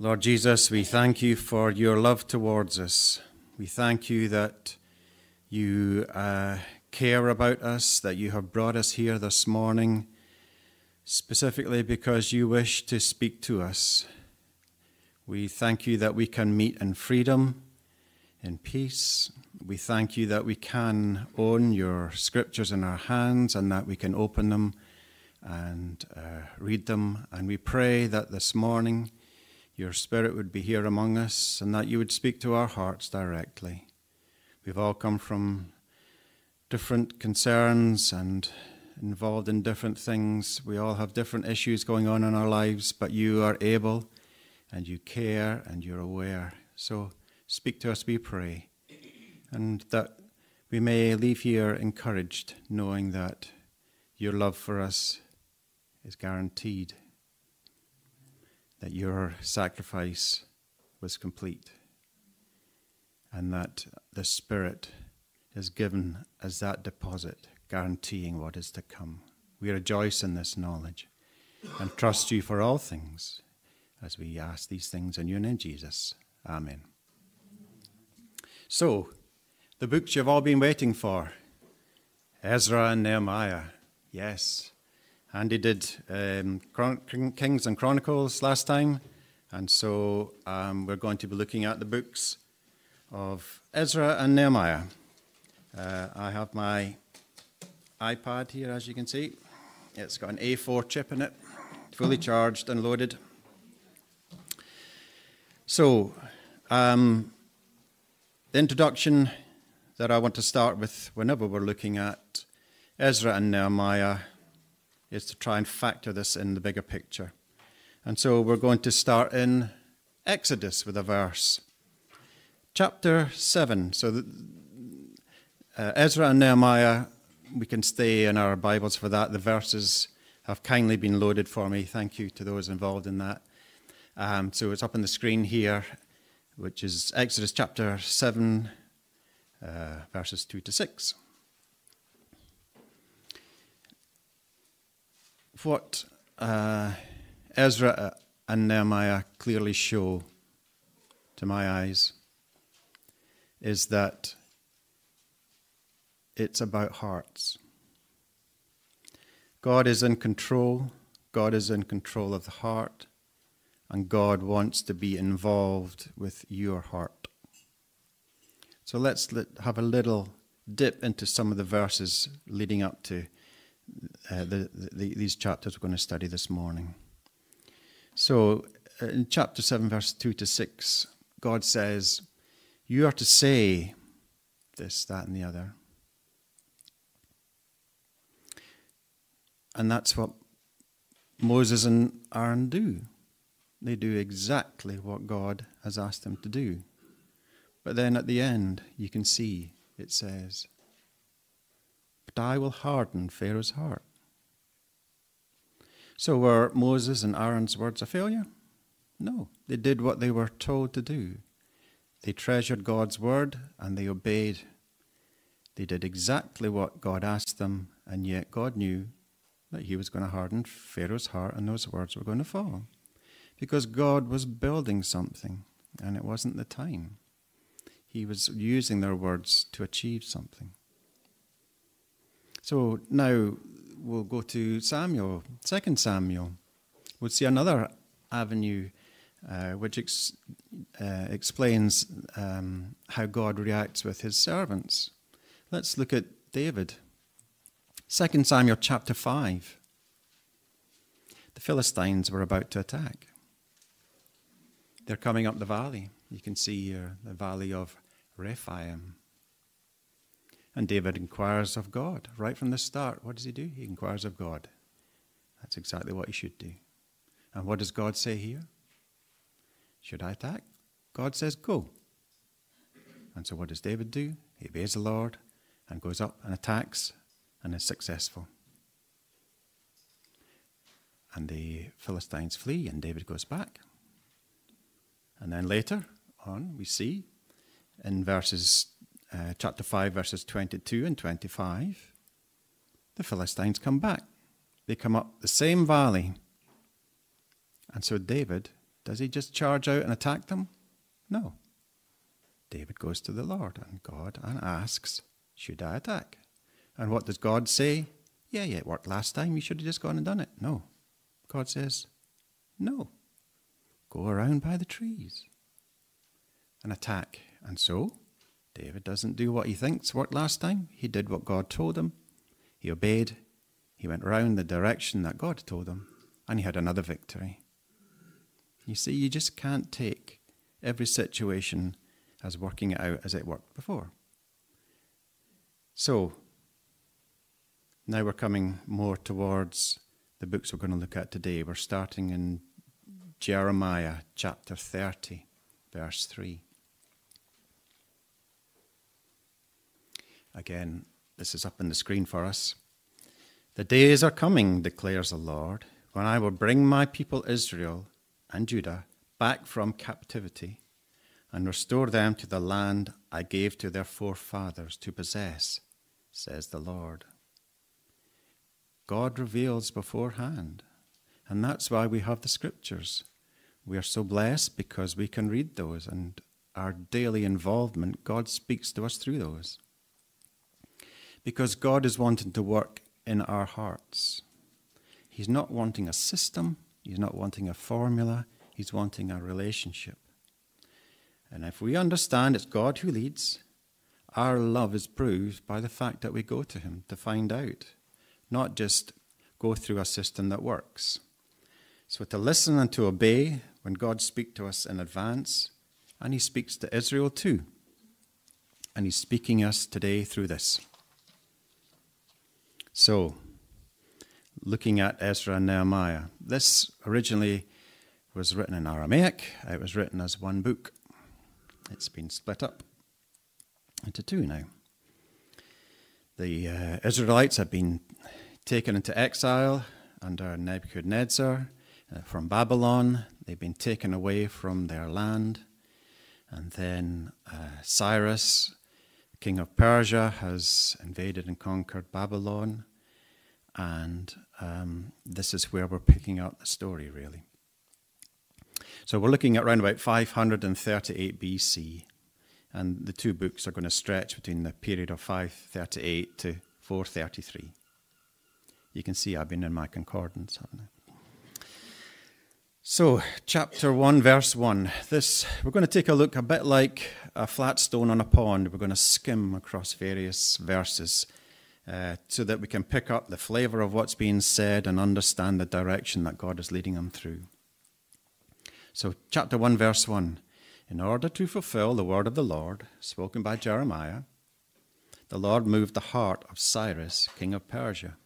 Lord Jesus, we thank you for your love towards us. We thank you that you care about us, that you have brought us here this morning, specifically because you wish to speak to us. We thank you that we can meet in freedom, in peace. We thank you that we can own your scriptures in our hands and that we can open them and read them. And we pray that this morning your Spirit would be here among us and that you would speak to our hearts directly. We've all come from different concerns and involved in different things. We all have different issues going on in our lives, but you are able and you care and you're aware. So speak to us, we pray, and that we may leave here encouraged, knowing that your love for us is guaranteed, that your sacrifice was complete, and that the Spirit is given as that deposit, guaranteeing what is to come. We rejoice in this knowledge and trust you for all things as we ask these things in your name, Jesus. Amen. So, the books you've all been waiting for, Ezra and Nehemiah. Yes. Andy did Kings and Chronicles last time, and so we're going to be looking at the books of Ezra and Nehemiah. I have my iPad here, as you can see. It's got an A4 chip in it, fully charged and loaded. So, the introduction that I want to start with whenever we're looking at Ezra and Nehemiah is to try and factor this in the bigger picture. And so we're going to start in Exodus with a verse. Chapter 7. So Ezra and Nehemiah, we can stay in our Bibles for that. The verses have kindly been loaded for me. Thank you to those involved in that. So it's up on the screen here, which is Exodus chapter 7, verses 2 to 6. What Ezra and Nehemiah clearly show, to my eyes, is that it's about hearts. God is in control. God is in control of the heart. And God wants to be involved with your heart. So let's have a little dip into some of the verses leading up to these chapters we're going to study this morning. So in chapter 7, verse 2 to 6, God says, you are to say this, that, and the other. And that's what Moses and Aaron do. They do exactly what God has asked them to do. But then at the end, you can see it says, but I will harden Pharaoh's heart. So were Moses and Aaron's words a failure? No, they did what they were told to do. They treasured God's word and they obeyed. They did exactly what God asked them, and yet God knew that he was going to harden Pharaoh's heart and those words were going to fall. Because God was building something, and it wasn't the time. He was using their words to achieve something. So now we'll go to Samuel, 2 Samuel. We'll see another avenue which explains how God reacts with his servants. Let's look at David. 2 Samuel chapter 5. The Philistines were about to attack. They're coming up the valley. You can see here the valley of Rephaim. And David inquires of God. Right from the start, what does he do? He inquires of God. That's exactly what he should do. And what does God say here? Should I attack? God says, go. And so what does David do? He obeys the Lord and goes up and attacks and is successful. And the Philistines flee and David goes back. And then later on, we see in chapter 5, verses 22 and 25, the Philistines come back. They come up the same valley. And so David Does he just charge out and attack them? No. David goes to the Lord and God and asks, should I attack? And what does God say? Yeah, it worked last time. You should have just gone and done it. No. God says, no. Go around by the trees and attack. And so, David doesn't do what he thinks worked last time. He did what God told him. He obeyed. He went round the direction that God told him. And he had another victory. You see, you just can't take every situation as working it out as it worked before. So, now we're coming more towards the books we're going to look at today. We're starting in Jeremiah chapter 30, verse 3. Again, this is up on the screen for us. The days are coming, declares the Lord, when I will bring my people Israel and Judah back from captivity and restore them to the land I gave to their forefathers to possess, says the Lord. God reveals beforehand, and that's why we have the scriptures. We are so blessed because we can read those, and our daily involvement, God speaks to us through those. Because God is wanting to work in our hearts. He's not wanting a system, he's not wanting a formula, he's wanting a relationship. And if we understand it's God who leads, our love is proved by the fact that we go to him to find out. Not just go through a system that works. So to listen and to obey when God speaks to us in advance, and he speaks to Israel too. And he's speaking us today through this. So, looking at Ezra and Nehemiah, this originally was written in Aramaic. It was written as one book. It's been split up into two now. The Israelites have been taken into exile under Nebuchadnezzar from Babylon. They've been taken away from their land. And then Cyrus, king of Persia, has invaded and conquered Babylon. And this is where we're picking up the story, really. So we're looking at around about 538 BC. And the two books are going to stretch between the period of 538 to 433. You can see I've been in my concordance, haven't I? So, chapter 1, verse 1. We're going to take a look a bit like a flat stone on a pond. We're going to skim across various verses so that we can pick up the flavor of what's being said and understand the direction that God is leading them through. So, chapter 1, verse 1. In order to fulfill the word of the Lord, spoken by Jeremiah, the Lord moved the heart of Cyrus, king of Persia.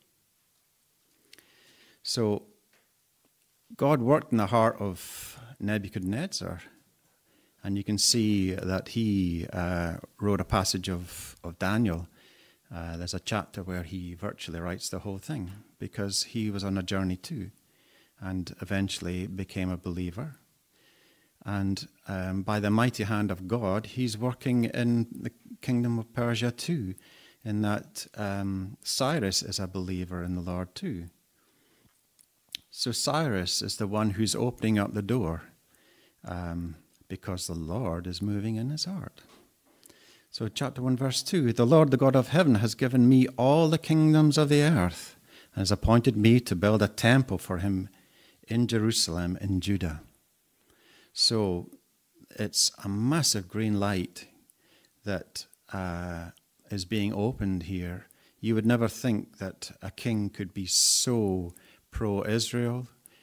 So, God worked in the heart of Nebuchadnezzar, and you can see that he wrote a passage of Daniel. There's a chapter where he virtually writes the whole thing, because he was on a journey too, and eventually became a believer. And by the mighty hand of God, he's working in the kingdom of Persia too, in that Cyrus is a believer in the Lord too. So Cyrus is the one who's opening up the door because the Lord is moving in his heart. So chapter 1, verse 2, the Lord, the God of heaven, has given me all the kingdoms of the earth and has appointed me to build a temple for him in Jerusalem in Judah. So it's a massive green light that is being opened here. You would never think that a king could be so pro-Israel,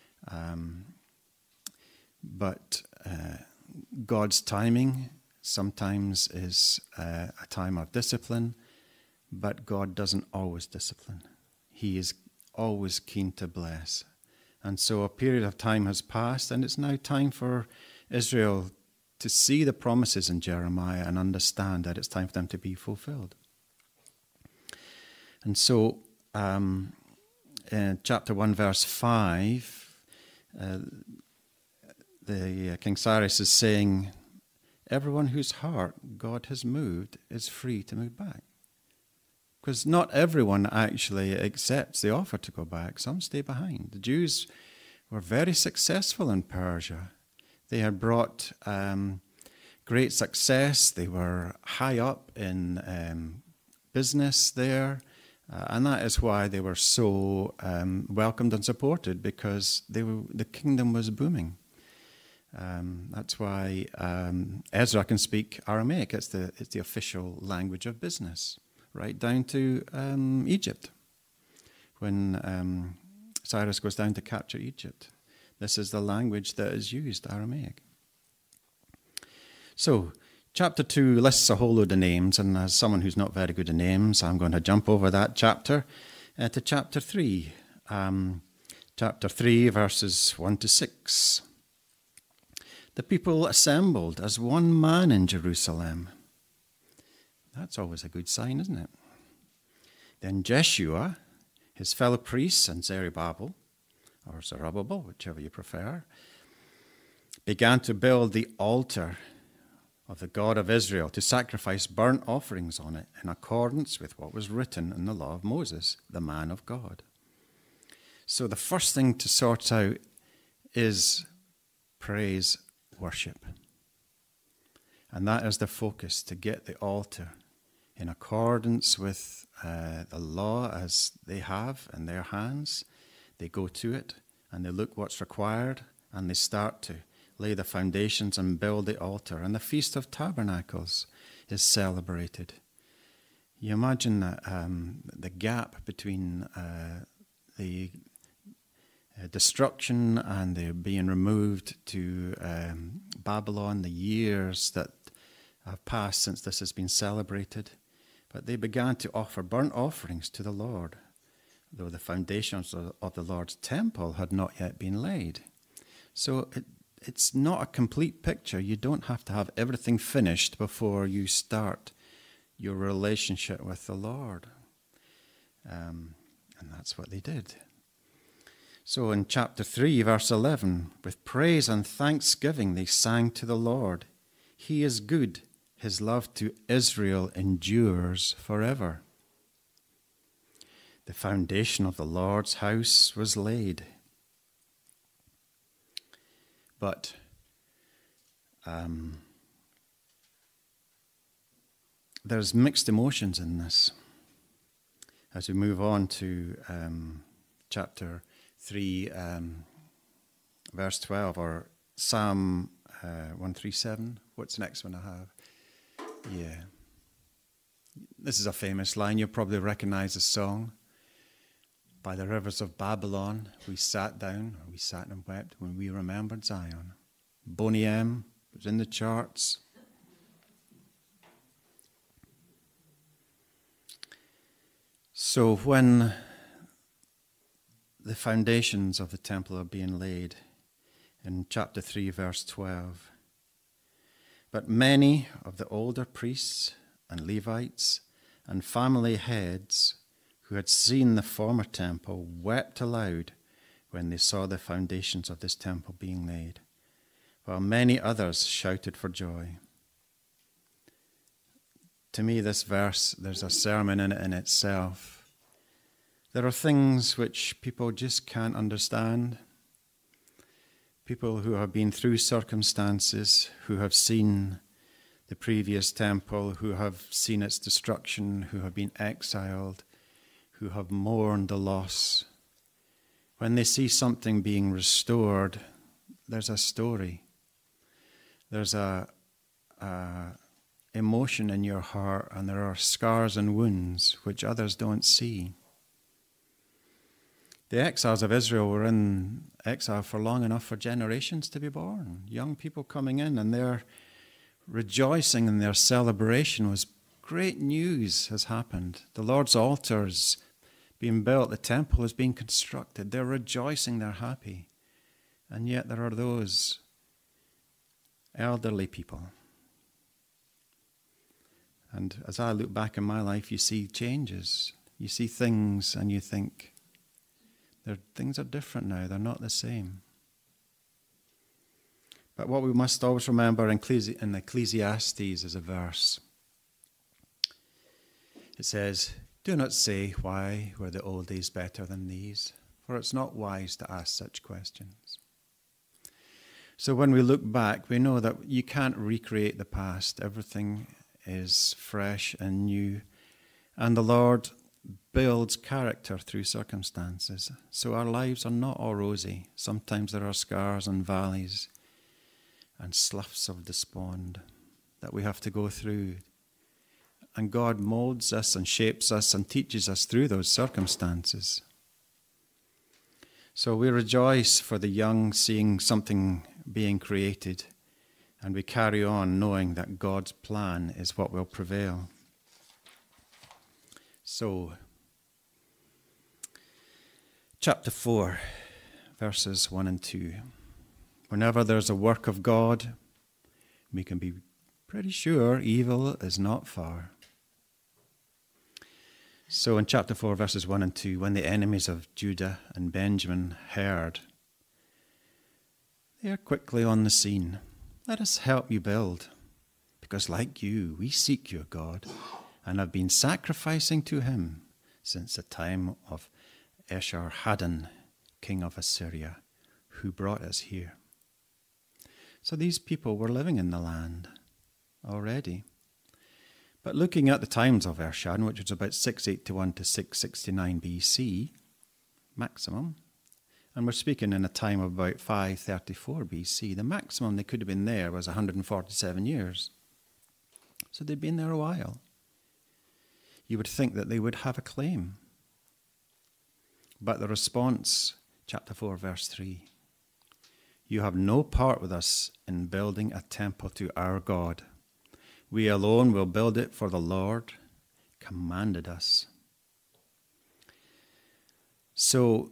but God's timing sometimes is a time of discipline, but God doesn't always discipline. He is always keen to bless. And so a period of time has passed, and it's now time for Israel to see the promises in Jeremiah and understand that it's time for them to be fulfilled. And so in chapter 1, verse 5, the King Cyrus is saying, everyone whose heart God has moved is free to move back. Because not everyone actually accepts the offer to go back. Some stay behind. The Jews were very successful in Persia. They had brought great success. They were high up in business there. And that is why they were so welcomed and supported, because the kingdom was booming. That's why Ezra can speak Aramaic. It's the official language of business, right down to Egypt. When Cyrus goes down to capture Egypt, this is the language that is used, Aramaic. So, chapter 2 lists a whole load of names, and as someone who's not very good at names, I'm going to jump over that chapter to chapter 3. Chapter 3, verses 1 to 6. The people assembled as one man in Jerusalem. That's always a good sign, isn't it? Then Jeshua, his fellow priests, and Zerubbabel, or Zerubbabel, whichever you prefer, began to build the altar of the God of Israel, to sacrifice burnt offerings on it in accordance with what was written in the law of Moses, the man of God. So the first thing to sort out is praise worship. And that is the focus, to get the altar in accordance with the law as they have in their hands. They go to it and they look what's required, and they start to lay the foundations and build the altar. And the Feast of Tabernacles is celebrated. You imagine that the gap between the destruction and the being removed to Babylon, the years that have passed since this has been celebrated. But they began to offer burnt offerings to the Lord, though the foundations of the Lord's temple had not yet been laid. So it's not a complete picture. You don't have to have everything finished before you start your relationship with the Lord. And that's what they did. So in chapter 3, verse 11, with praise and thanksgiving they sang to the Lord. He is good. His love to Israel endures forever. The foundation of the Lord's house was laid. But there's mixed emotions in this. As we move on to chapter 3, verse 12, or Psalm 137. What's the next one I have? Yeah. This is a famous line. You'll probably recognize the song. By the rivers of Babylon, we sat down, or we sat and wept when we remembered Zion. Boney M was in the charts. So when the foundations of the temple are being laid, in chapter 3, verse 12, but many of the older priests and Levites and family heads who had seen the former temple wept aloud when they saw the foundations of this temple being laid, while many others shouted for joy. To me, this verse, there's a sermon in it in itself. There are things which people just can't understand. People who have been through circumstances, who have seen the previous temple, who have seen its destruction, who have been exiled, who have mourned the loss. When they see something being restored, there's a story. There's a emotion in your heart, and there are scars and wounds which others don't see. The exiles of Israel were in exile for long enough for generations to be born. Young people coming in, and their rejoicing and their celebration was great news has happened. The Lord's altar is being built. The temple is being constructed. They're rejoicing. They're happy. And yet there are those elderly people. And as I look back in my life, you see changes. You see things and you think, things are different now. They're not the same. But what we must always remember in Ecclesiastes is a verse. It says, "Do not say, why were the old days better than these? For it's not wise to ask such questions." So when we look back, we know that you can't recreate the past. Everything is fresh and new. And the Lord builds character through circumstances. So our lives are not all rosy. Sometimes there are scars and valleys and sloughs of despond that we have to go through. And God molds us and shapes us and teaches us through those circumstances. So we rejoice for the young seeing something being created, and we carry on knowing that God's plan is what will prevail. So, chapter 4, verses 1 and 2. Whenever there's a work of God, we can be pretty sure evil is not far. So in chapter 4, verses 1 and 2, when the enemies of Judah and Benjamin heard, they are quickly on the scene. Let us help you build, because like you, we seek your God, and have been sacrificing to him since the time of Esarhaddon, king of Assyria, who brought us here. So these people were living in the land already. But looking at the times of Esarhaddon, which was about 681 to 669 BC, maximum, and we're speaking in a time of about 534 BC, the maximum they could have been there was 147 years. So they'd been there a while. You would think that they would have a claim. But the response, chapter 4, verse 3, you have no part with us in building a temple to our God. We alone will build it, for the Lord commanded us. So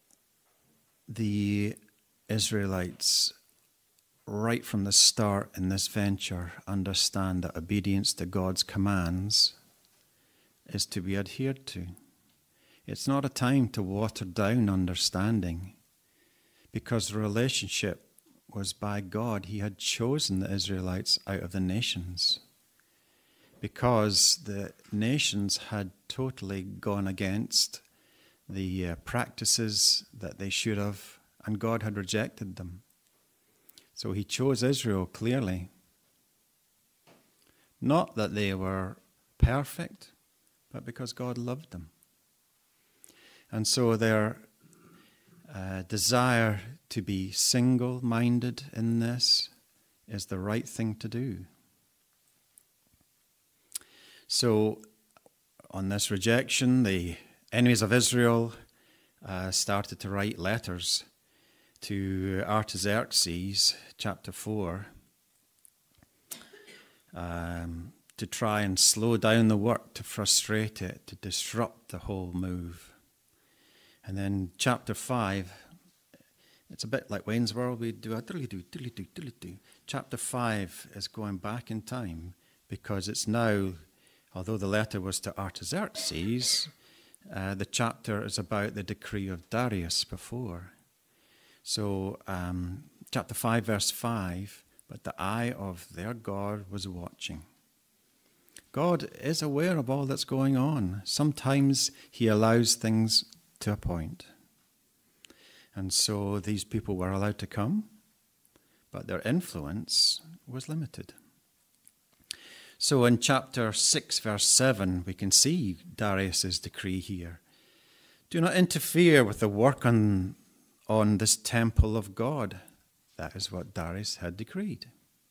the Israelites, right from the start in this venture, understand that obedience to God's commands is to be adhered to. It's not a time to water down understanding, because the relationship was by God. He had chosen the Israelites out of the nations, because the nations had totally gone against the practices that they should have, and God had rejected them. So he chose Israel clearly. Not that they were perfect, but because God loved them. And so their desire to be single-minded in this is the right thing to do. So on this rejection, the enemies of Israel started to write letters to Artaxerxes, chapter 4, to try and slow down the work, to frustrate it, to disrupt the whole move. And then chapter 5, it's a bit like Wayne's World. We do a diddly-doo, diddly-doo, diddly-doo. Chapter 5 is going back in time, because it's now, although the letter was to Artaxerxes, the chapter is about the decree of Darius before. So chapter 5, verse 5, but the eye of their God was watching. God is aware of all that's going on. Sometimes he allows things to a point. And so these people were allowed to come, but their influence was limited. So in chapter 6, verse 7, we can see Darius's decree here. Do not interfere with the work on this temple of God. That is what Darius had decreed.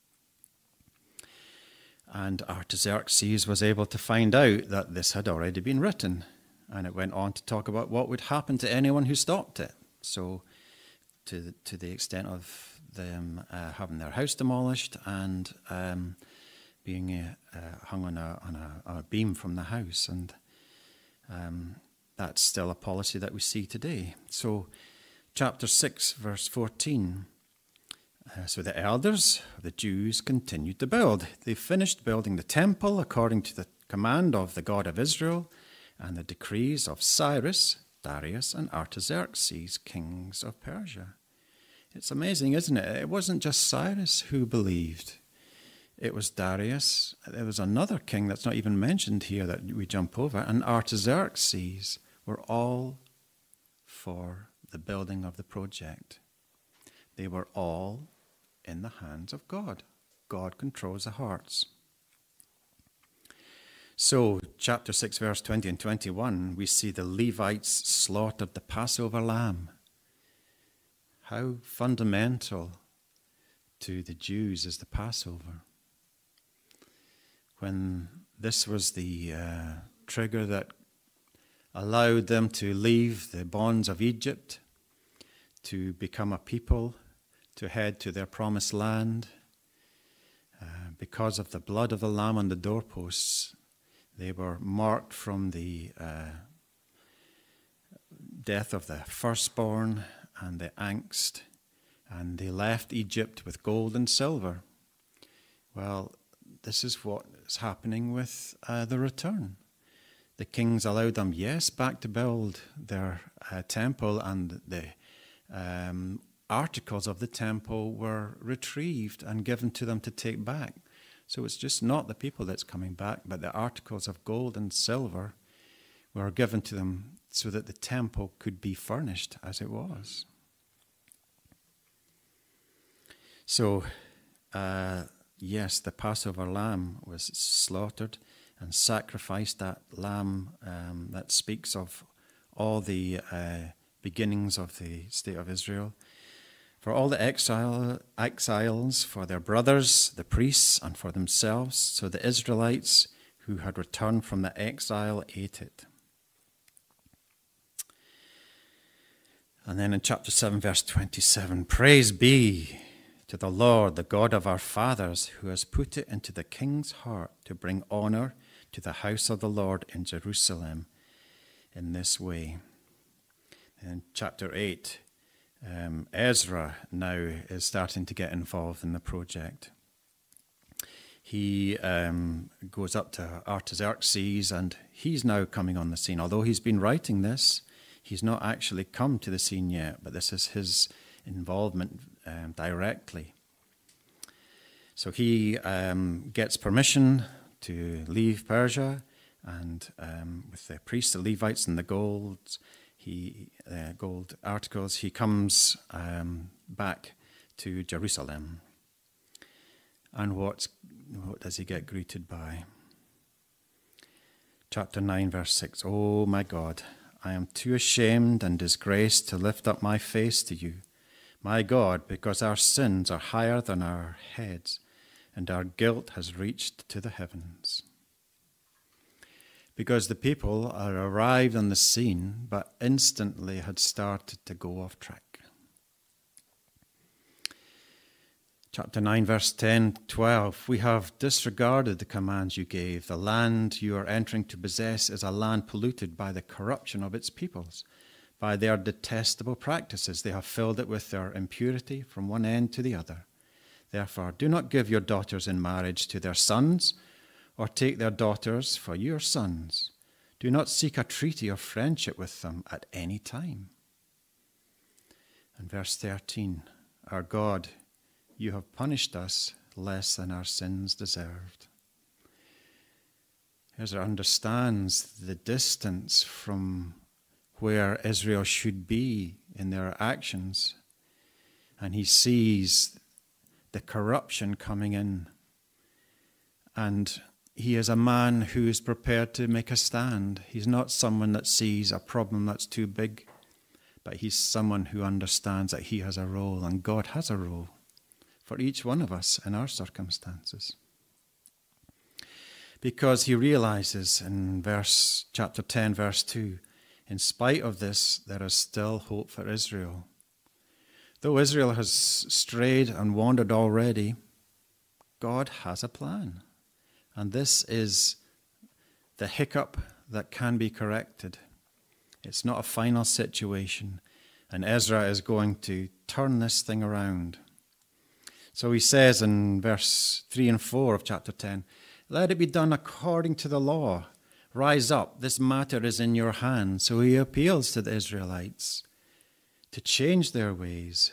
And Artaxerxes was able to find out that this had already been written. And it went on to talk about what would happen to anyone who stopped it. So to the extent of them having their house demolished and being hung on a beam from the house. And that's still a policy that we see today. So chapter 6, verse 14. So the elders of the Jews continued to build. They finished building the temple according to the command of the God of Israel and the decrees of Cyrus, Darius, and Artaxerxes, kings of Persia. It's amazing, isn't it? It wasn't just Cyrus who believed. It was Darius. There was another king that's not even mentioned here that we jump over, and Artaxerxes were all for the building of the project. They were all in the hands of God. God controls the hearts. So, chapter 6, verse 20 and 21, we see the Levites slaughtered the Passover lamb. How fundamental to the Jews is the Passover. When this was the trigger that allowed them to leave the bonds of Egypt, to become a people, to head to their promised land. Because of the blood of the lamb on the doorposts, they were marked from the death of the firstborn and the angst, and they left Egypt with gold and silver. Well, this is what is happening with the return. The kings allowed them, yes, back to build their temple, and the articles of the temple were retrieved and given to them to take back. So it's just not the people that's coming back, but the articles of gold and silver were given to them so that the temple could be furnished as it was. So, yes, the Passover lamb was slaughtered and sacrificed, that lamb that speaks of all the beginnings of the state of Israel. For all the exiles, for their brothers, the priests, and for themselves, so the Israelites who had returned from the exile ate it. And then in chapter 7, verse 27, praise be to the Lord, the God of our fathers, who has put it into the king's heart to bring honor to the house of the Lord in Jerusalem in this way. In chapter 8, Ezra now is starting to get involved in the project. He goes up to Artaxerxes, and he's now coming on the scene. Although he's been writing this, he's not actually come to the scene yet, but this is his involvement directly. So he gets permission to leave Persia, and with the priests, the Levites, and the gold articles, he comes back to Jerusalem. And what does he get greeted by? Chapter 9, verse 6. Oh my God, I am too ashamed and disgraced to lift up my face to you, my God, because our sins are higher than our heads, and our guilt has reached to the heavens. Because the people are arrived on the scene, but instantly had started to go off track. Chapter 9, verse 10-12, we have disregarded the commands you gave. The land you are entering to possess is a land polluted by the corruption of its peoples. By their detestable practices, they have filled it with their impurity from one end to the other. Therefore, do not give your daughters in marriage to their sons, or take their daughters for your sons. Do not seek a treaty of friendship with them at any time. And verse 13, our God, you have punished us less than our sins deserved. Ezra understands the distance from where Israel should be in their actions, and he sees the corruption coming in. And he is a man who is prepared to make a stand. He's not someone that sees a problem that's too big, but he's someone who understands that he has a role, and God has a role for each one of us in our circumstances. Because he realizes in chapter 10, verse 2, in spite of this, there is still hope for Israel. Though Israel has strayed and wandered already, God has a plan. And this is the hiccup that can be corrected. It's not a final situation. And Ezra is going to turn this thing around. So he says in verse 3 and 4 of chapter 10, let it be done according to the law. Rise up, this matter is in your hands. So he appeals to the Israelites to change their ways.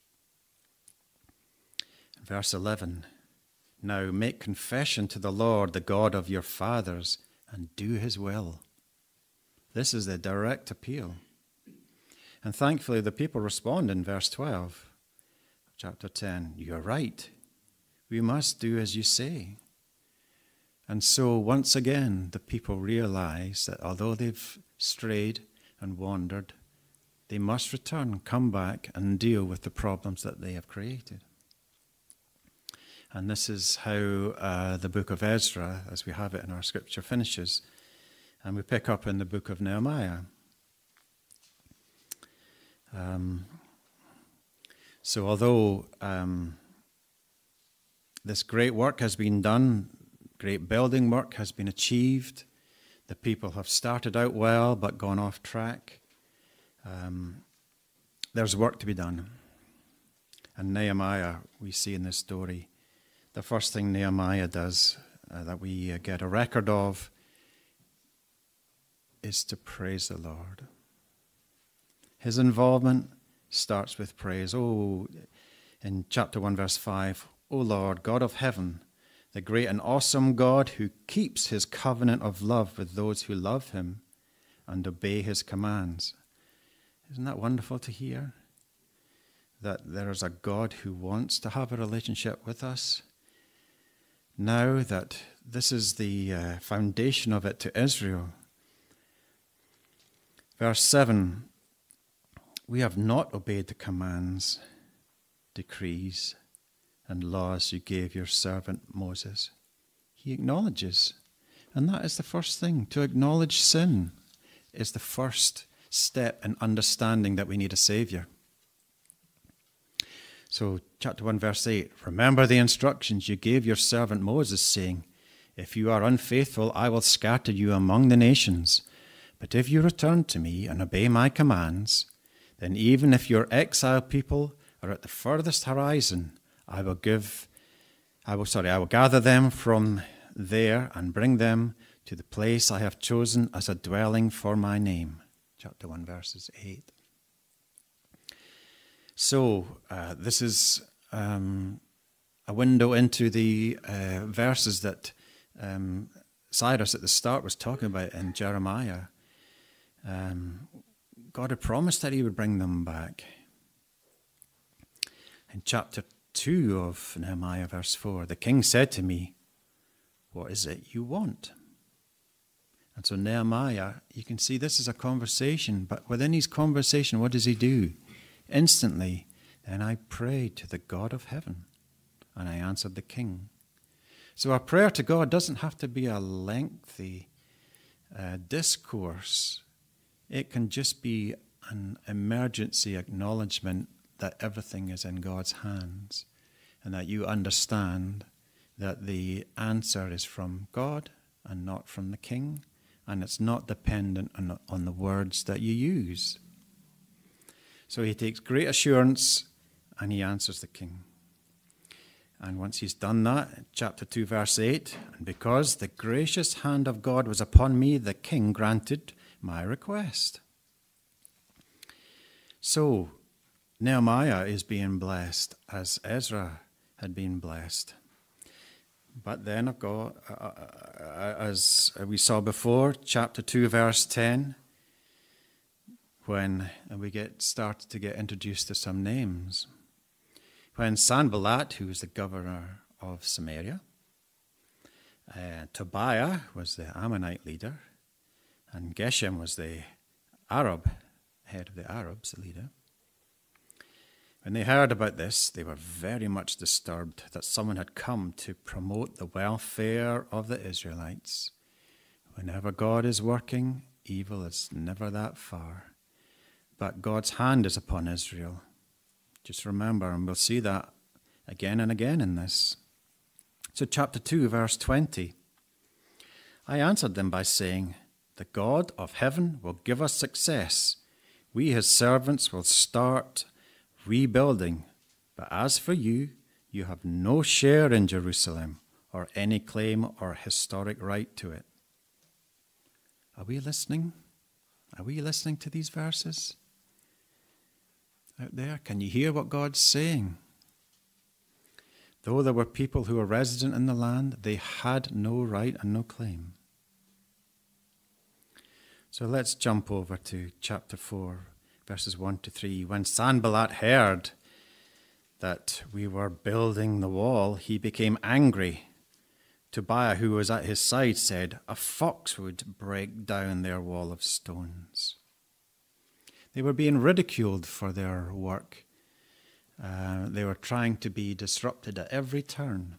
Verse 11, now make confession to the Lord, the God of your fathers, and do his will. This is the direct appeal. And thankfully the people respond in verse 12. chapter 10, "You're right. We must do as you say." And so once again, the people realize that although they've strayed and wandered, they must return, come back, and deal with the problems that they have created. And this is how the book of Ezra, as we have it in our scripture, finishes. And we pick up in the book of Nehemiah. So although this great work has been done, great building work has been achieved, the people have started out well but gone off track, there's work to be done. And Nehemiah, we see in this story, the first thing Nehemiah does that we get a record of is to praise the Lord. His involvement starts with praise. Oh, in chapter 1, verse 5, "O Lord, God of heaven, the great and awesome God who keeps his covenant of love with those who love him and obey his commands." Isn't that wonderful to hear? That there is a God who wants to have a relationship with us. Now that this is the foundation of it to Israel. Verse 7, "We have not obeyed the commands, decrees, and laws you gave your servant Moses." He acknowledges, and that is the first thing. To acknowledge sin is the first step in understanding that we need a Savior. So, chapter 1, verse 8, "Remember the instructions you gave your servant Moses, saying, 'If you are unfaithful, I will scatter you among the nations. But if you return to me and obey my commands, then even if your exiled people are at the furthest horizon, I will gather them from there and bring them to the place I have chosen as a dwelling for my name.'" Chapter 1, verses 8. So, this is a window into the verses that Cyrus at the start was talking about in Jeremiah. God had promised that he would bring them back. In chapter 2 of Nehemiah, verse 4, "The king said to me, 'What is it you want?'" And so Nehemiah, you can see this is a conversation, but within his conversation, what does he do? Instantly, "Then I prayed to the God of heaven, and I answered the king." So our prayer to God doesn't have to be a lengthy discourse. It can just be an emergency acknowledgement that everything is in God's hands and that you understand that the answer is from God and not from the king, and it's not dependent on the words that you use. So he takes great assurance and he answers the king. And once he's done that, chapter 2, verse 8, "And because the gracious hand of God was upon me, the king granted my request." So Nehemiah is being blessed as Ezra had been blessed. But then, of God, as we saw before, chapter 2, verse 10, when we start to get introduced to some names. When Sanballat, who was the governor of Samaria, Tobiah was the Ammonite leader, and Geshem was the Arab, head of the Arabs, the leader. When they heard about this, they were very much disturbed that someone had come to promote the welfare of the Israelites. Whenever God is working, evil is never that far. But God's hand is upon Israel. Just remember, and we'll see that again and again in this. So chapter 2, verse 20. "I answered them by saying, 'The God of heaven will give us success. We, his servants, will start rebuilding. But as for you, you have no share in Jerusalem or any claim or historic right to it.'" Are we listening? Are we listening to these verses? Out there, can you hear what God's saying? Though there were people who were resident in the land, they had no right and no claim. So let's jump over to chapter 4, verses 1 to 3. "When Sanballat heard that we were building the wall, he became angry. Tobiah, who was at his side, said, "A fox would break down their wall of stones." They were being ridiculed for their work. They were trying to be disrupted at every turn.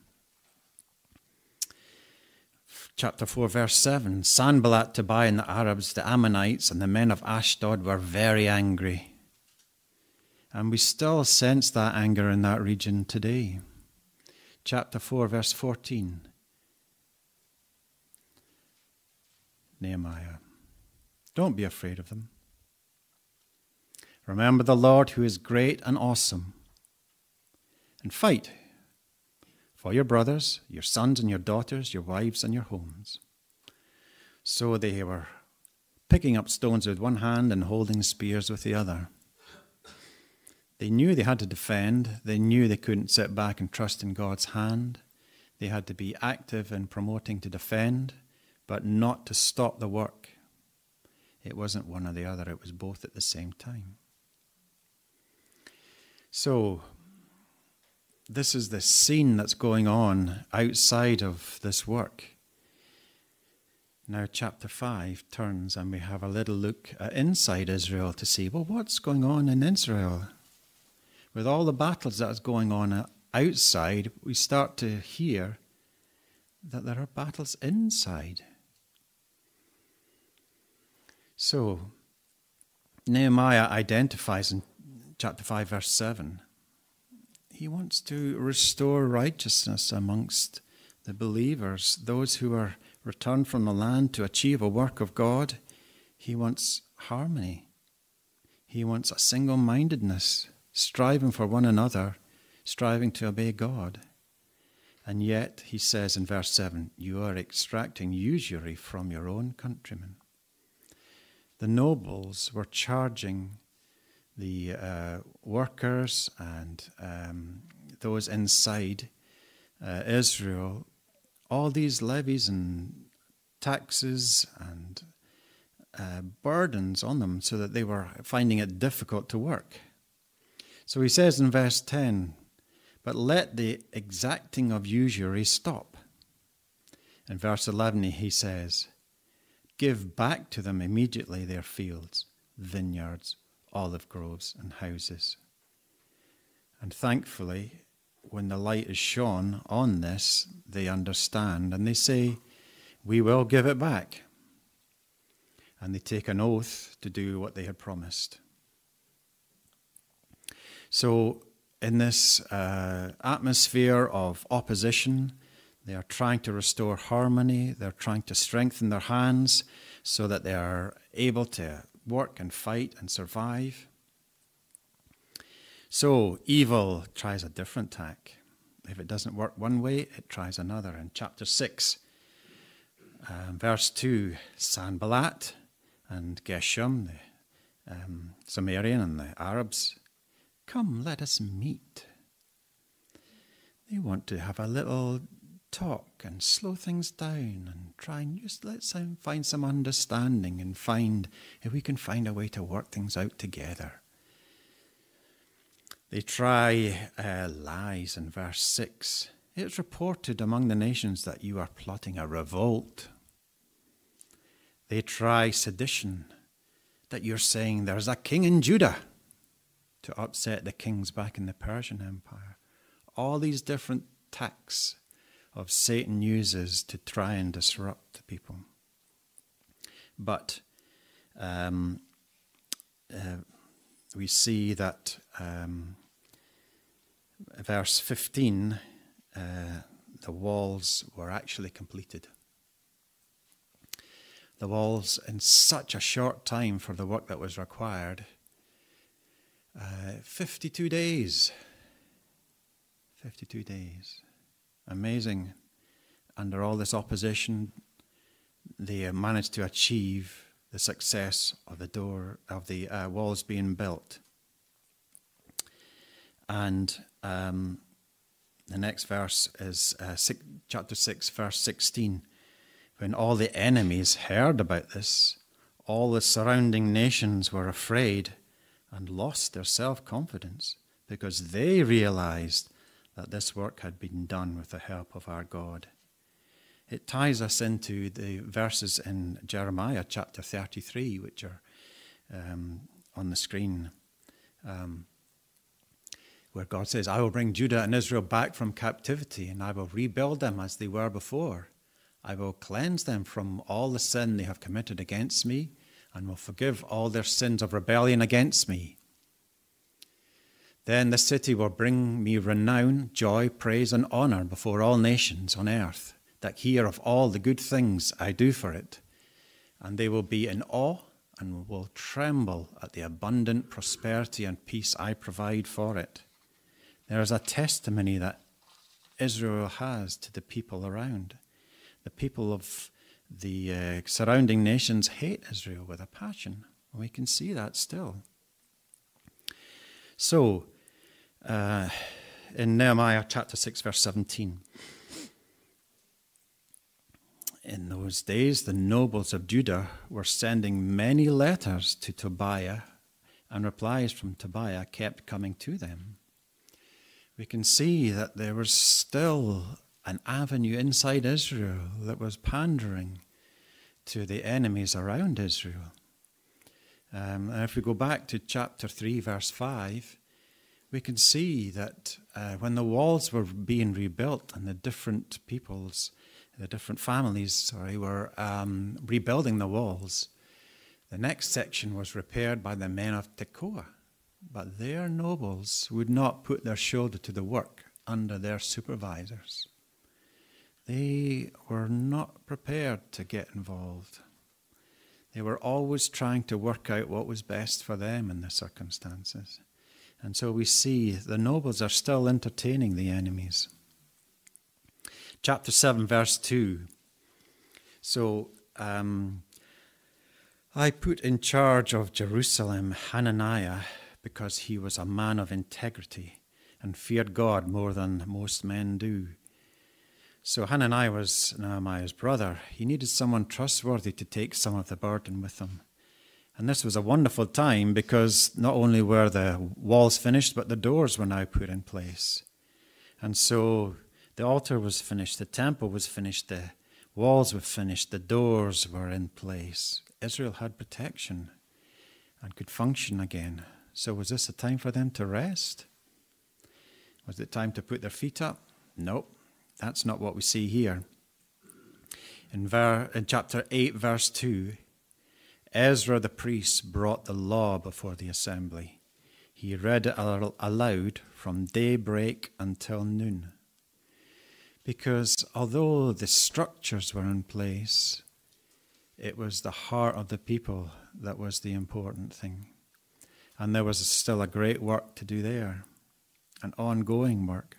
Chapter 4, verse 7, Sanballat, Tobiah, and the Arabs, the Ammonites, and the men of Ashdod were very angry. And we still sense that anger in that region today. Chapter 4, verse 14. Nehemiah, don't be afraid of them. Remember the Lord who is great and awesome, and fight for your brothers, your sons and your daughters, your wives and your homes. So they were picking up stones with one hand and holding spears with the other. They knew they had to defend. They knew they couldn't sit back and trust in God's hand. They had to be active in promoting to defend, but not to stop the work. It wasn't one or the other. It was both at the same time. So this is the scene that's going on outside of this work. Now chapter 5 turns and we have a little look at inside Israel to see, well, what's going on in Israel? With all the battles that's going on outside, we start to hear that there are battles inside. So Nehemiah identifies in chapter 5, verse 7, he wants to restore righteousness amongst the believers, those who are returned from the land to achieve a work of God. He wants harmony. He wants a single-mindedness, striving for one another, striving to obey God. And yet, he says in verse 7, you are extracting usury from your own countrymen. The nobles were charging the workers and those inside Israel all these levies and taxes and burdens on them so that they were finding it difficult to work. So he says in verse 10, but let the exacting of usury stop. In verse 11 he says, give back to them immediately their fields, vineyards, olive groves and houses. And thankfully, when the light is shone on this, they understand and they say, we will give it back. And they take an oath to do what they had promised. So in this atmosphere of opposition, they are trying to restore harmony. They're trying to strengthen their hands so that they are able to work and fight and survive. So evil tries a different tack. If it doesn't work one way, it tries another. In chapter 6, verse 2, Sanballat and Geshem, the Sumerian and the Arabs, come, let us meet. They want to have a little talk and slow things down and try and just let's find some understanding and find if we can find a way to work things out together. They try lies in verse 6. It's reported among the nations that you are plotting a revolt. They try sedition, that you're saying there's a king in Judah to upset the kings back in the Persian Empire. All these different tactics of Satan uses to try and disrupt the people. But we see that verse 15, the walls were actually completed. The walls, in such a short time for the work that was required, 52 days. 52 days. Amazing. Under all this opposition, they managed to achieve the success of the walls being built. And the next verse is chapter 6, verse 16. When all the enemies heard about this, all the surrounding nations were afraid and lost their self-confidence because they realized that this work had been done with the help of our God. It ties us into the verses in Jeremiah chapter 33, which are on the screen, where God says, I will bring Judah and Israel back from captivity, and I will rebuild them as they were before. I will cleanse them from all the sin they have committed against me, and will forgive all their sins of rebellion against me. Then the city will bring me renown, joy, praise, and honor before all nations on earth that hear of all the good things I do for it. And they will be in awe and will tremble at the abundant prosperity and peace I provide for it. There is a testimony that Israel has to the people around. The people of the surrounding nations hate Israel with a passion. We can see that still. So, in Nehemiah chapter 6, verse 17, in those days the nobles of Judah were sending many letters to Tobiah, and replies from Tobiah kept coming to them. We can see that there was still an avenue inside Israel that was pandering to the enemies around Israel. And if we go back to chapter 3, verse 5, we can see that when the walls were being rebuilt and the different peoples, the different families, were rebuilding the walls, the next section was repaired by the men of Tekoa. But their nobles would not put their shoulder to the work under their supervisors. They were not prepared to get involved. They were always trying to work out what was best for them in the circumstances. And so we see the nobles are still entertaining the enemies. Chapter 7, verse 2. So, I put in charge of Jerusalem Hananiah because he was a man of integrity and feared God more than most men do. So Hananiah was Nehemiah's brother. He needed someone trustworthy to take some of the burden with him. And this was a wonderful time because not only were the walls finished, but the doors were now put in place. And so the altar was finished, the temple was finished, the walls were finished, the doors were in place. Israel had protection and could function again. So was this a time for them to rest? Was it time to put their feet up? Nope, that's not what we see here. In chapter 8, verse 2, Ezra the priest brought the law before the assembly. He read it aloud from daybreak until noon. Because although the structures were in place, it was the heart of the people that was the important thing. And there was still a great work to do there, an ongoing work.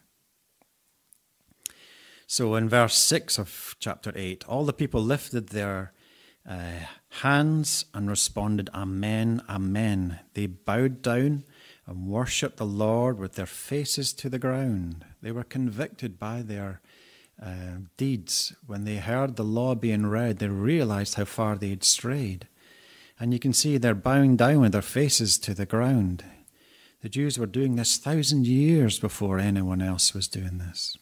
So in verse 6 of chapter 8, all the people lifted their hands and responded, Amen, Amen. They bowed down and worshipped the Lord with their faces to the ground. They were convicted by their deeds. When they heard the law being read, they realized how far they had strayed. And you can see they're bowing down with their faces to the ground. The Jews were doing this 1,000 years before anyone else was doing this.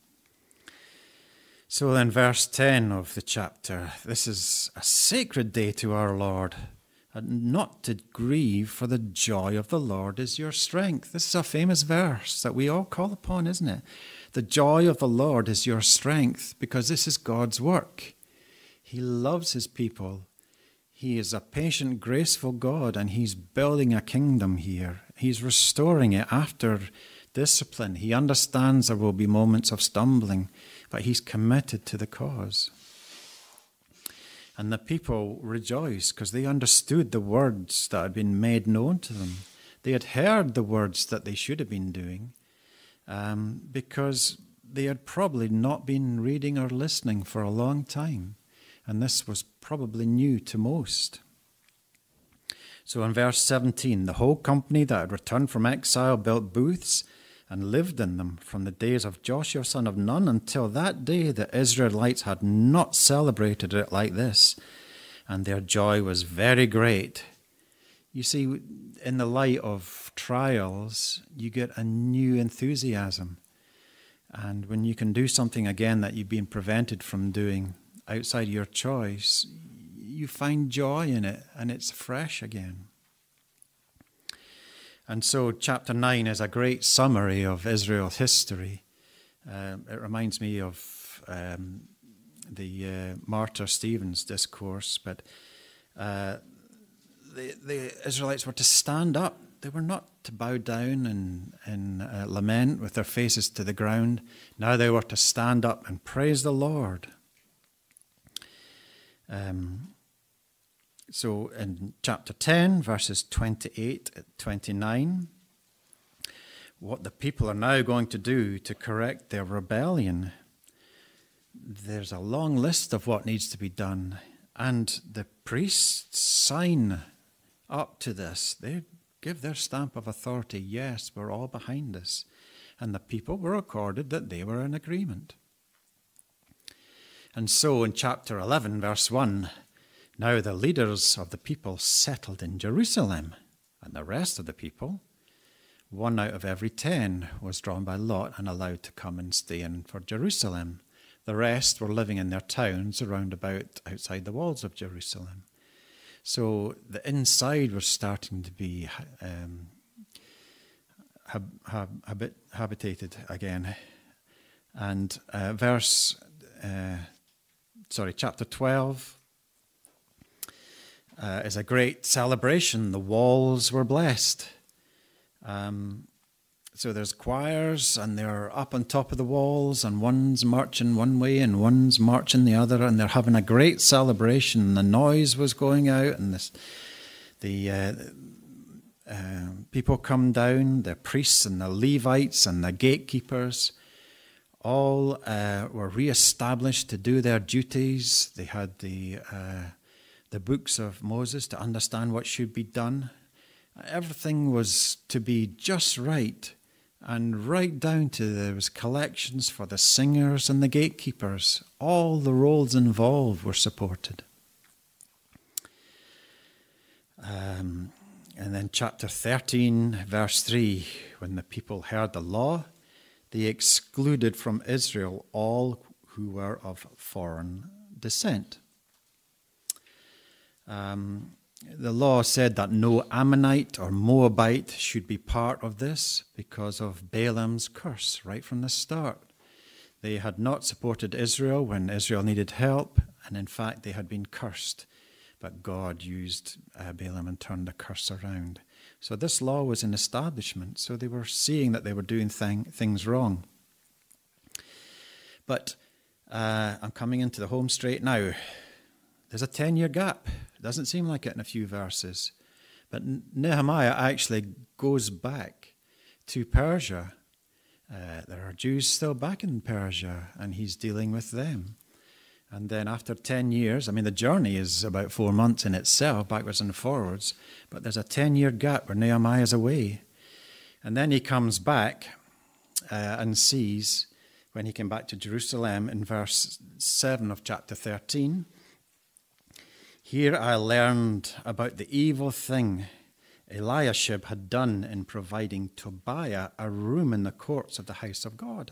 So then verse 10 of the chapter, this is a sacred day to our Lord, and not to grieve, for the joy of the Lord is your strength. This is a famous verse that we all call upon, isn't it? The joy of the Lord is your strength, because this is God's work. He loves his people. He is a patient, graceful God, and he's building a kingdom here. He's restoring it after discipline. He understands there will be moments of stumbling, but he's committed to the cause. And the people rejoiced because they understood the words that had been made known to them. They had heard the words that they should have been doing because they had probably not been reading or listening for a long time. And this was probably new to most. So in verse 17, the whole company that had returned from exile built booths and lived in them from the days of Joshua son of Nun until that day. The Israelites had not celebrated it like this, and their joy was very great. You see, in the light of trials, you get a new enthusiasm. And when you can do something again that you've been prevented from doing outside your choice, you find joy in it, and it's fresh again. And so chapter 9 is a great summary of Israel's history. It reminds me of the martyr Stephen's discourse, but the Israelites were to stand up. They were not to bow down and lament with their faces to the ground. Now they were to stand up and praise the Lord. So in chapter 10, verses 28 and 29, what the people are now going to do to correct their rebellion, there's a long list of what needs to be done. And the priests sign up to this. They give their stamp of authority. Yes, we're all behind this. And the people were accorded that they were in agreement. And so in chapter 11, verse 1, now the leaders of the people settled in Jerusalem, and the rest of the people, 1 out of every 10, was drawn by lot and allowed to come and stay in for Jerusalem. The rest were living in their towns around about outside the walls of Jerusalem. So the inside was starting to be habitated again. And chapter 12 is a great celebration. The walls were blessed. So there's choirs, and they're up on top of the walls, and one's marching one way and one's marching the other, and they're having a great celebration. The noise was going out, and the people come down, the priests and the Levites and the gatekeepers, all were reestablished to do their duties. They had the books of Moses to understand what should be done. Everything was to be just right, and right down to there was collections for the singers and the gatekeepers. All the roles involved were supported. And then chapter 13, verse 3, when the people heard the law, they excluded from Israel all who were of foreign descent. The law said that no Ammonite or Moabite should be part of this because of Balaam's curse right from the start. They had not supported Israel when Israel needed help, and in fact they had been cursed. But God used Balaam and turned the curse around. So this law was in establishment, so they were seeing that they were doing things wrong. But I'm coming into the home straight now. There's a 10-year gap. It doesn't seem like it in a few verses. But Nehemiah actually goes back to Persia. There are Jews still back in Persia, and he's dealing with them. And then after 10 years, the journey is about 4 months in itself, backwards and forwards, but there's a 10-year gap where Nehemiah's away. And then he comes back and sees, when he came back to Jerusalem in verse 7 of chapter 13, here I learned about the evil thing Eliashib had done in providing Tobiah a room in the courts of the house of God.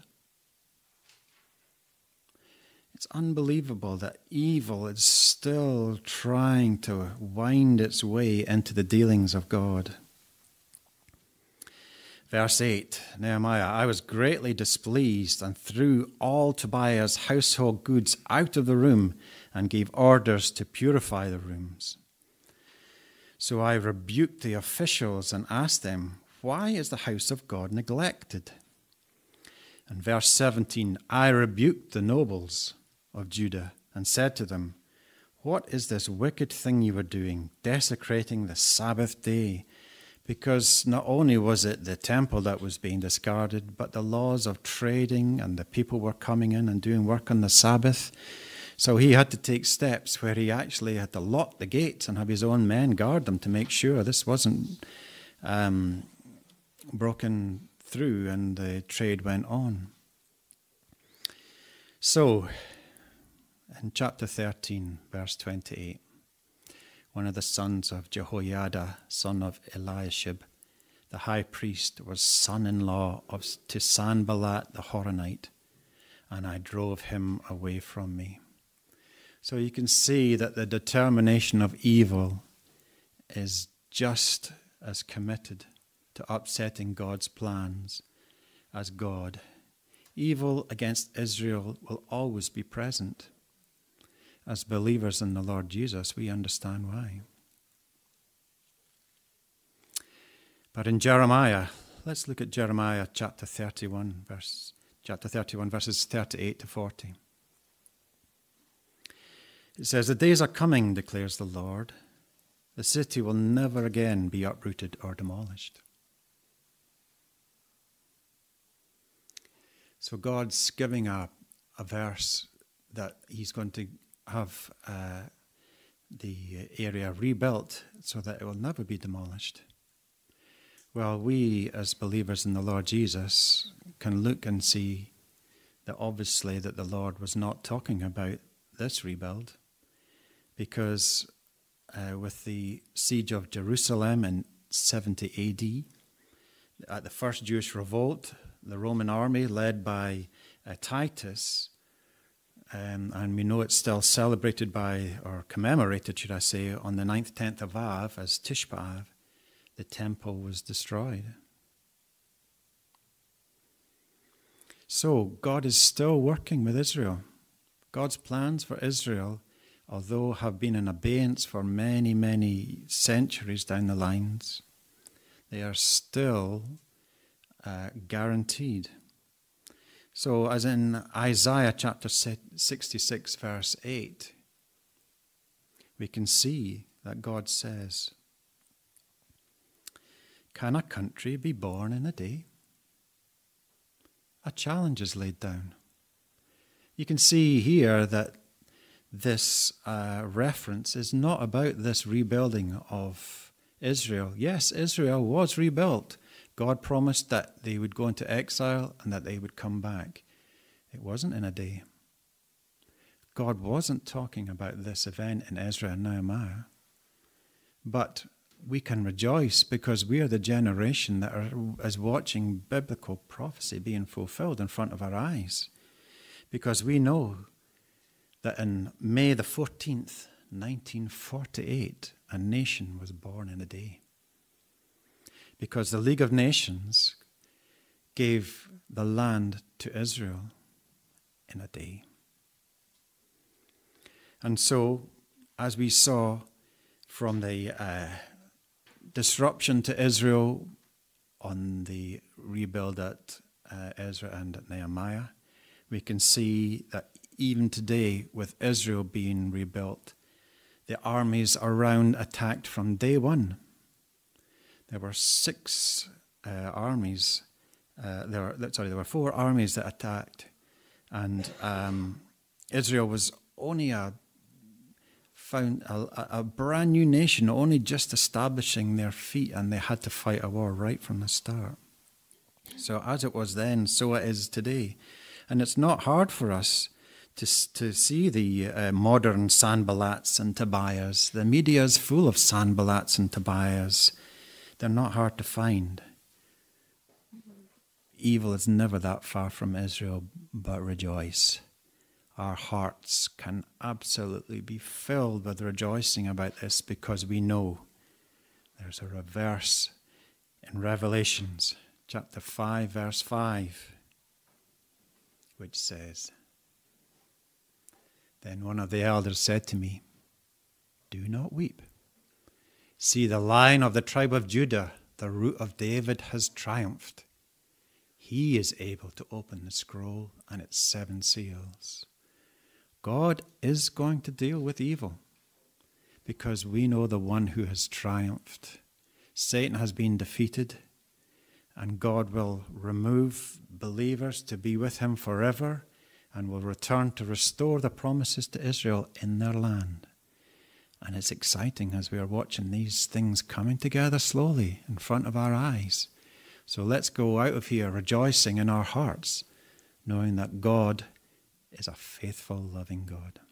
It's unbelievable that evil is still trying to wind its way into the dealings of God. Verse 8, Nehemiah, I was greatly displeased and threw all Tobiah's household goods out of the room and gave orders to purify the rooms. So I rebuked the officials and asked them, why is the house of God neglected? And verse 17, I rebuked the nobles of Judah and said to them, what is this wicked thing you are doing, desecrating the Sabbath day? Because not only was it the temple that was being discarded, but the laws of trading, and the people were coming in and doing work on the Sabbath. So he had to take steps where he actually had to lock the gates and have his own men guard them to make sure this wasn't broken through and the trade went on. So, in chapter 13, verse 28, one of the sons of Jehoiada, son of Eliashib, the high priest, was son-in-law to Sanballat the Horonite, and I drove him away from me. So you can see that the determination of evil is just as committed to upsetting God's plans as God. Evil against Israel will always be present. As believers in the Lord Jesus, we understand why. But in Jeremiah, let's look at Jeremiah chapter 31, verses 38 to 40. It says, "The days are coming, declares the Lord. The city will never again be uprooted or demolished." So God's giving a verse that he's going to have the area rebuilt so that it will never be demolished. Well, we as believers in the Lord Jesus can look and see that obviously that the Lord was not talking about this rebuild, because with the siege of Jerusalem in 70 AD, at the first Jewish revolt, the Roman army led by Titus, and we know it's still celebrated by, or commemorated, should I say, on the 9th, 10th of Av as Tish B'Av, the temple was destroyed. So God is still working with Israel. God's plans for Israel, although have been in abeyance for many, many centuries down the lines, they are still guaranteed. So as in Isaiah chapter 66 verse 8, we can see that God says, "Can a country be born in a day?" A challenge is laid down. You can see here that this reference is not about this rebuilding of Israel. Yes, Israel was rebuilt. God promised that they would go into exile and that they would come back. It wasn't in a day. God wasn't talking about this event in Ezra and Nehemiah. But we can rejoice because we are the generation that is watching biblical prophecy being fulfilled in front of our eyes. Because we know that in May the 14th, 1948, a nation was born in a day. Because the League of Nations gave the land to Israel in a day. And so, as we saw from the disruption to Israel on the rebuild at Ezra and at Nehemiah, we can see that even today, with Israel being rebuilt, the armies around attacked from day one. There were there were 4 armies that attacked, and Israel was only a brand new nation, only just establishing their feet, and they had to fight a war right from the start. So as it was then, so it is today. And it's not hard for us to see the modern Sanballats and Tobiahs. The media is full of Sanballats and Tobiahs. They're not hard to find. Evil is never that far from Israel, but rejoice. Our hearts can absolutely be filled with rejoicing about this because we know there's a reverse in Revelations chapter 5, verse 5, which says, "Then one of the elders said to me, 'Do not weep. See, the Lion of the tribe of Judah, the Root of David, has triumphed. He is able to open the scroll and its 7 seals.'" God is going to deal with evil because we know the one who has triumphed. Satan has been defeated, and God will remove believers to be with him forever and will return to restore the promises to Israel in their land. And it's exciting as we are watching these things coming together slowly in front of our eyes. So let's go out of here rejoicing in our hearts, knowing that God is a faithful, loving God.